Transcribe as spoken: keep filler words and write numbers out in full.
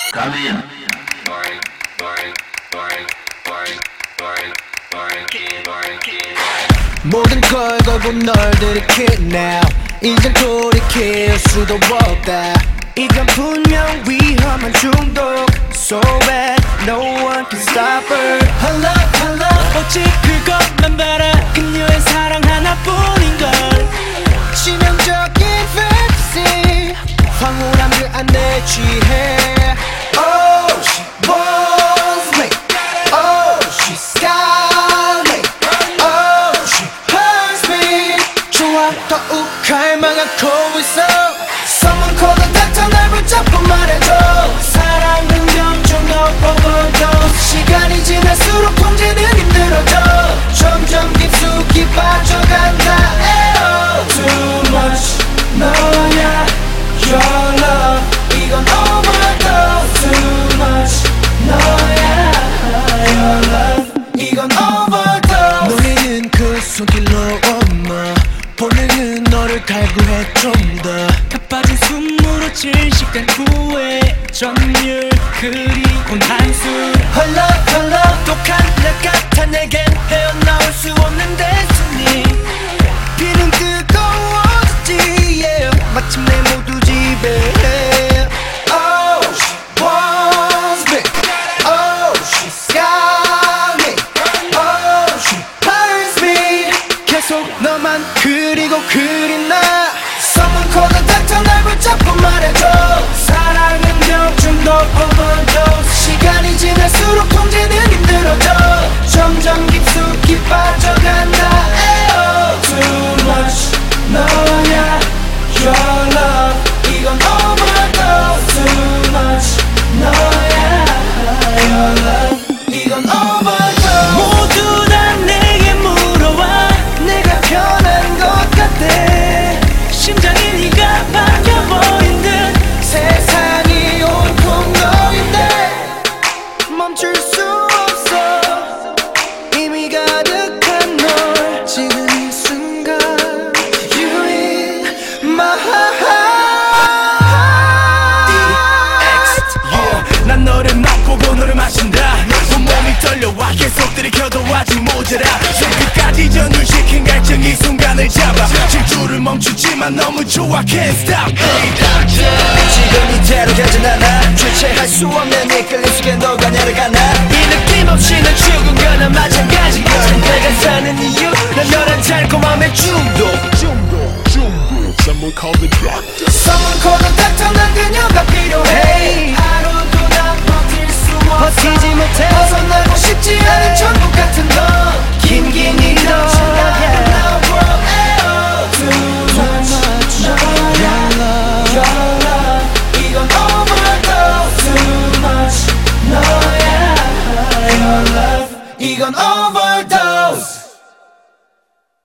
가면 모든 걸 걸고 널 들이킬 now 이젠 돌이킬 수도 없다. 이건 분명 위험한 중독. So bad, no one can stop her. Hello, hello. 오직 그것만 바라. 그녀의 사랑 하나뿐인걸. 치명적인 fantasy. 황홀한 그 안에 취해. Oh, she wants me. Oh, she's got me. Oh, she hurts me. 좋아, 더욱 갈망하고 있어. Someone call the doctor. 날 붙잡고 말해줘. 사랑은 병충도 overdose. 시간이 지날수록 통제는 힘들어져. 점점 깊숙이 빠져간다. 에어. Too much 너야 your love. 이건 overdose. Too much 너야 your love. 이건 overdose. 놀리는 그 손길로 엄마 본능은 너를 갈구해 좀 더 가빠진 숨으로 질식된 후회 점률 그리고 한술 헐러 헐러 독한 내 같아 내겐 헤어나올 수 없는 데스니 비는 뜨거워졌지 yeah. 마침내 모두 지배해 Oh she wants me Oh she's got me Oh she hurts me 계속 너만 그리고 그리나 Someone call the doctor. 날 붙잡고 말해줘. 사랑은 병충도 overdose. 시간이 지날수록 통제는 힘들어져. 점점 깊숙이 빠져간다. 에어. Too much 너야 your love. 이건 overdose. Too much 너야 your love. 이건 overdose. 모두 다 내게 물어와. 내가 변한 것 같대. 심장이 네가 바뀌어버린 듯 세상이 온통 너인데 멈출 수 없어 이미 가득한 널 지금 이 순간 You in my heart yeah. 난 너를 맛보고 너를 마신다 온몸이 떨려와 계속 들이켜도 아직 모자라 새끝까지 전율시킨 갈증 이 순간을 잡아 질주를 멈추지만 너무 좋아 Can't stop hey, 지금 이대로 가진 않아 주체할 수 없는 이끌림 속에 너가 내려가나 이 느낌 없이 난 죽은 거나 마찬가지야 내가 사는 이유 난 너란 달콤함의 중독 중독 중독 Someone call the doctor Someone call the doctor 난 그녀가 필요해 하루도 난 버틸 수 없어 버티지 못해 벗어나고 싶지 않은 천국 같은 너 긴긴 이너 이건 over